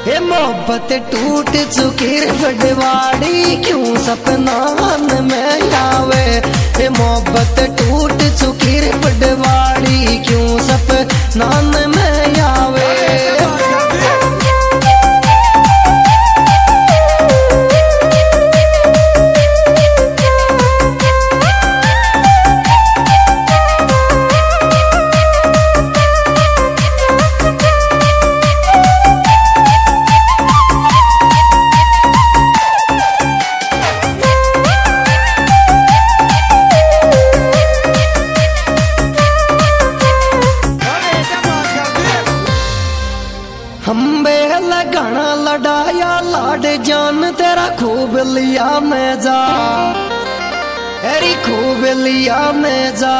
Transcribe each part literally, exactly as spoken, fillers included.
हे मोहब्बत टूट चुकी रे बड़वाड़ी क्यों सपना में आवे। हे मोहब्बत टूट चुकी रे बड़वाड़ी क्यों सपना में आवे। हम बेहला गाना लड़ाया लाड जान तेरा खूब लिया मैं जा। अरे खूब लिया मैं जा।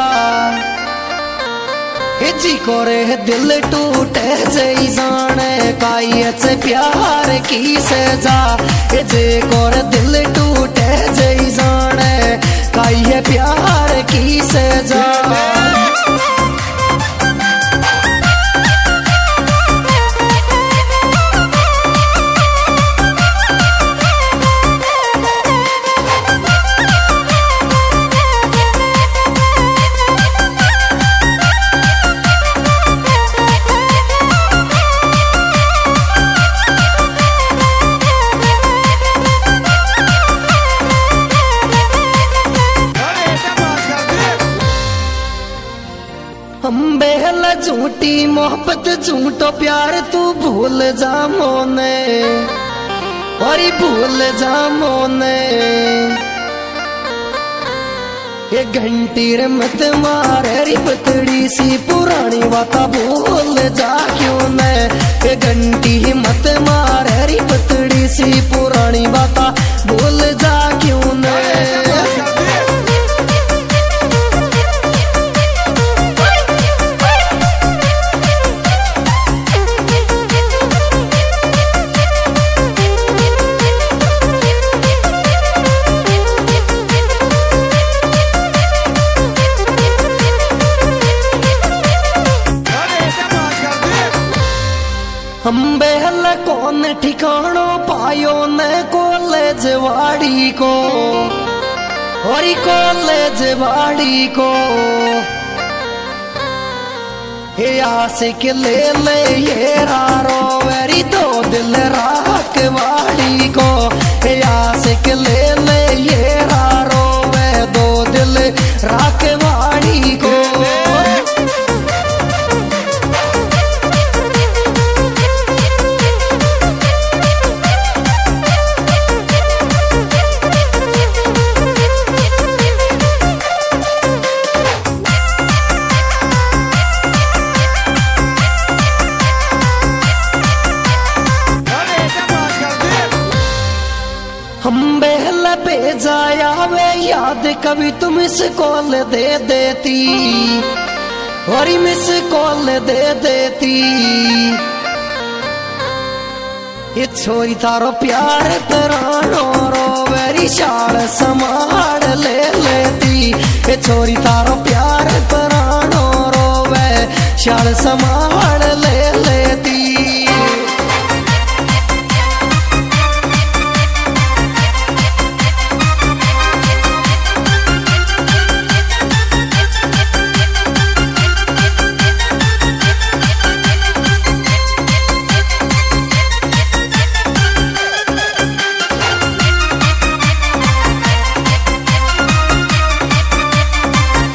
जी को रे दिल टूटे जई जाने काई से प्यार की सजा। जे को रे दिल टूटे जई जाने काई प्यार की सजा। हम बेहला झूठी मोहब्बत झूठो प्यार तू भूल जा मोने। और भूल जा मोने। ये घंटी रे मत मारे री पतड़ी सी पुरानी बाता भूल जा क्यों ने। ये घंटी मत मारे री पतड़ी सी पुरानी बाता भूल जा क्यों ने। हम बेहल कौन ठिकानो पायो न कॉलेज वाड़ी को। और कॉलेज वाड़ी को हे आशिक ले ले ये रारो वेरी दो दिल राख वाड़ी को। हे आशिक ले ले ये रारो वे दो दिल राख वाड़ी को। हम बेहला भेजाया वे याद कभी तुम मिस कॉल दे देती। और मिस कॉल दे देती। ये छोरी तारो प्यार तरानो रो वेरी शाल संभाल ले लेती। ये छोरी तारो प्यार तरानो रो वे शाल संभाल ले लेती।